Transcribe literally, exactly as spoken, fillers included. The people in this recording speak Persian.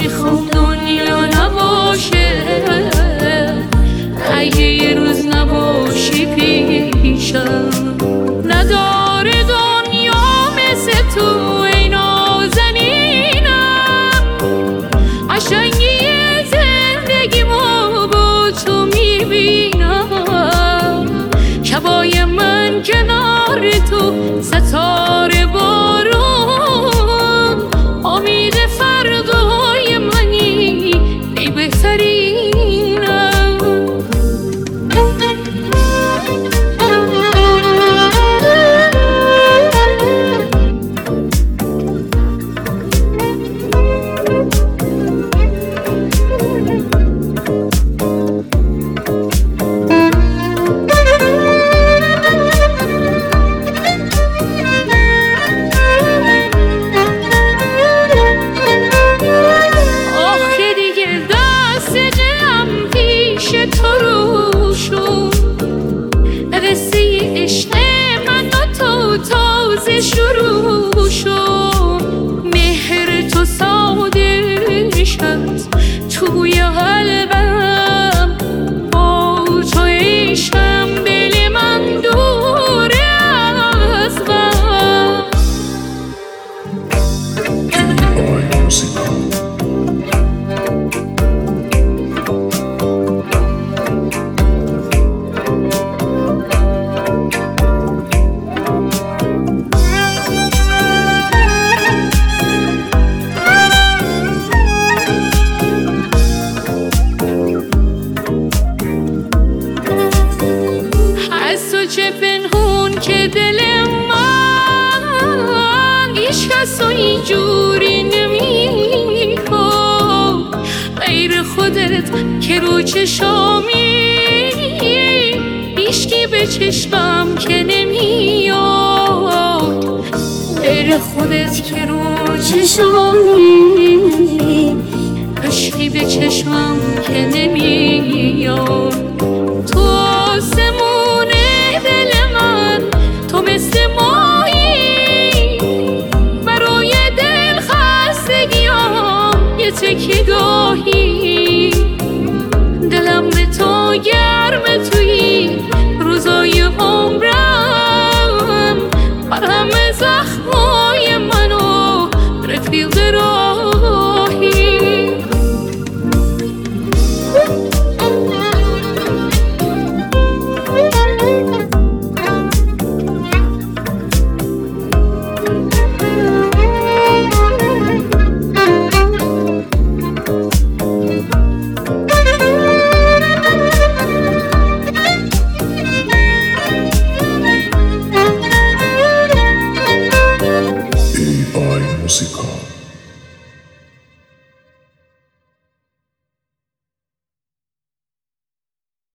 میخوام دنیا نباشه اگه یه روز نباشی پیشم. نداره دنیا مثل تو ای نازنینم، قشنگی زندگیمو با تو میبینم. شبای من کنار تو ستاره بارون، امید فردای منی ای بهترینم. تو رو شد قصه عشق من و تو تازه شروع شد. مهر تو ساده شد توی قلبم، با تو عشقم دل من دوره از غم. چه پنهون که دل من هیچ کس رو اینجوری نمیخواد غیر خودت که رو چشامی، هیچکی به چشمم که نمیاد غیر خودت که رو چشامی، هیچکی به چشمم که نمیاد. تو آسمون دل من، تو مثل ماهی برای دل خستگیام یه تکی دار.